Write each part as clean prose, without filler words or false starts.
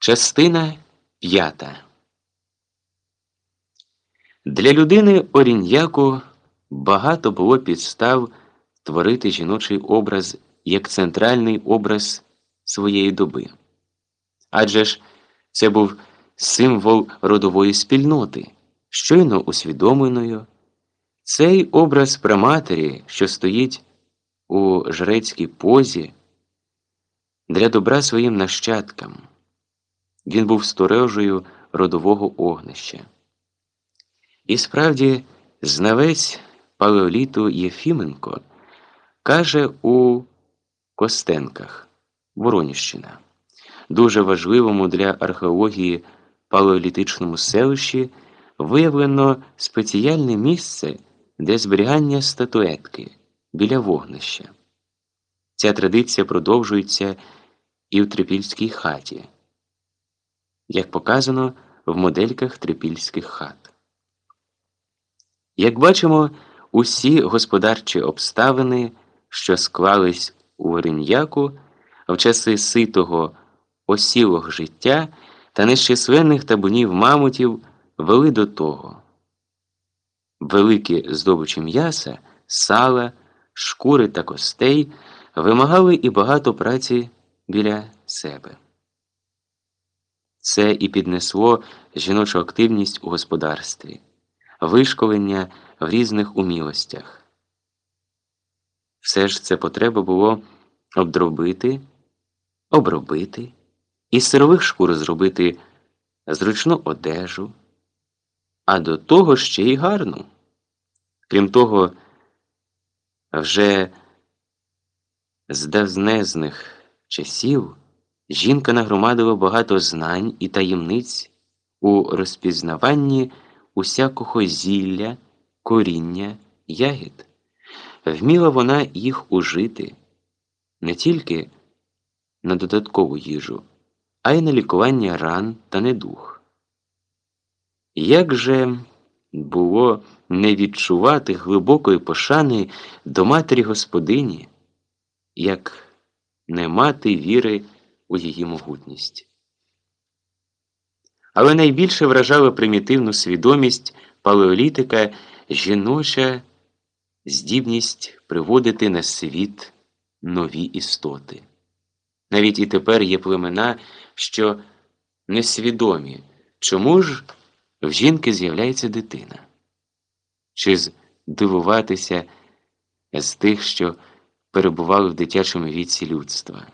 Частина 5. Для людини Оріньяку багато було підстав творити жіночий образ як центральний образ своєї доби. Адже ж це був символ родової спільноти, щойно усвідомленою. Цей образ праматері, що стоїть у жрецькій позі, для добра своїм нащадкам. Він був сторожею родового огнища. І справді, знавець палеоліту Єфіменко каже у Костенках, Вороніщина, дуже важливому для археології палеолітичному селищі виявлено спеціальне місце для зберігання статуетки біля вогнища. Ця традиція продовжується і в трипільській хаті, як показано в модельках трипільських хат. Як бачимо, усі господарчі обставини, що склались у Оріньяку в часи ситого, осілого життя та нещисленних табунів мамутів, вели до того. Великі здобичі м'яса, сала, шкури та костей вимагали і багато праці біля себе. Це і піднесло жіночу активність у господарстві, вишколення в різних умілостях. Все ж це потреба було обробити, із сирових шкур зробити зручну одежу, а до того ще й гарну. Крім того, вже з давнезних часів жінка нагромадила багато знань і таємниць у розпізнаванні усякого зілля, коріння, ягід. Вміла вона їх ужити не тільки на додаткову їжу, а й на лікування ран та недуг. Як же було не відчувати глибокої пошани до матері-господині, як не мати віри у її могутність. Але найбільше вражала примітивну свідомість палеолітика жіноча здібність приводити на світ нові істоти. Навіть і тепер є племена, що несвідомі, чому ж в жінки з'являється дитина. Чи здивуватися з тих, що перебували в дитячому віці людства.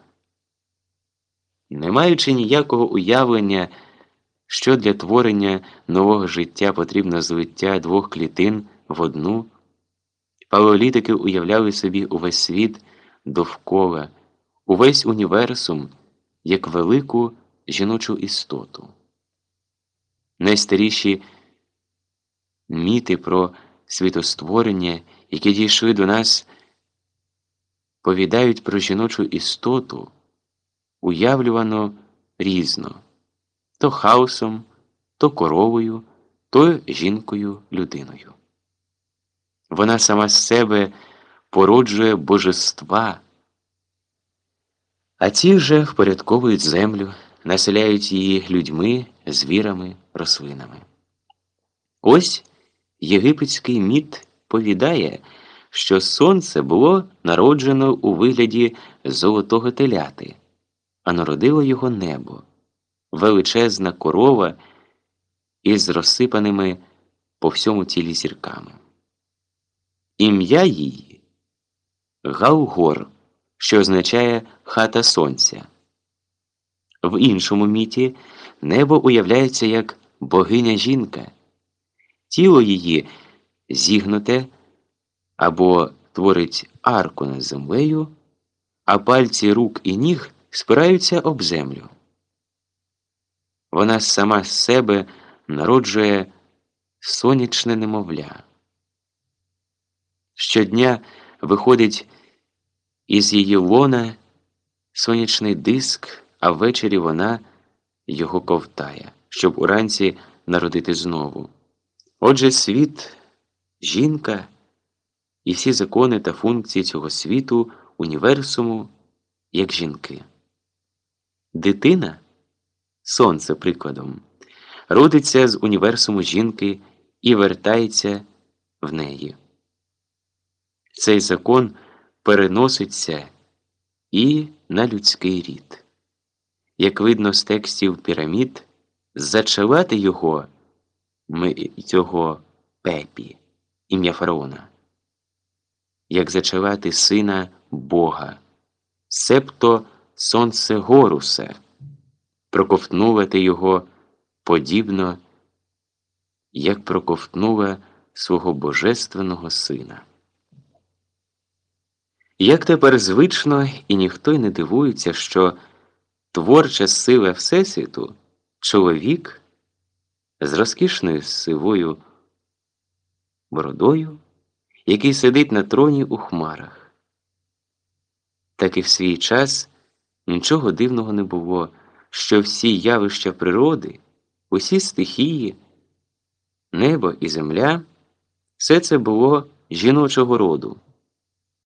Не маючи ніякого уявлення, що для творення нового життя потрібно злиття двох клітин в одну, палеолітики уявляли собі увесь світ довкола, увесь універсум, як велику жіночу істоту. Найстаріші міти про світостворення, які дійшли до нас, повідають про жіночу істоту, уявлювано різно, то хаосом, то коровою, то жінкою-людиною. Вона сама з себе породжує божества, а ті вже впорядковують землю, населяють її людьми, звірами, рослинами. Ось єгипетський міт повідає, що сонце було народжено у вигляді золотого теляти, а народило його небо, величезна корова із розсипаними по всьому тілі зірками. Ім'я її – Галгор, що означає «хата сонця». В іншому міті небо уявляється як богиня-жінка. Тіло її зігнуте або творить арку над землею, а пальці рук і ніг спираються об землю. Вона сама з себе народжує сонячне немовля. Щодня виходить із її лона сонячний диск, а ввечері вона його ковтає, щоб уранці народити знову. Отже, світ, жінка і всі закони та функції цього світу, універсуму, як жінки. Дитина Сонце, прикладом, родиться з універсуму жінки і вертається в неї. Цей закон переноситься і на людський рід. Як видно з текстів пірамід, зачавати його цього Пепі, ім'я фараона, як зачавати сина Бога, себто сонце Горусе, проковтнувати його подібно, як проковтнула свого божественного сина. Як тепер звично, і ніхто й не дивується, що творча сила Всесвіту – чоловік з розкішною сивою бородою, який сидить на троні у хмарах. Так і в свій час нічого дивного не було, що всі явища природи, усі стихії, небо і земля – все це було жіночого роду.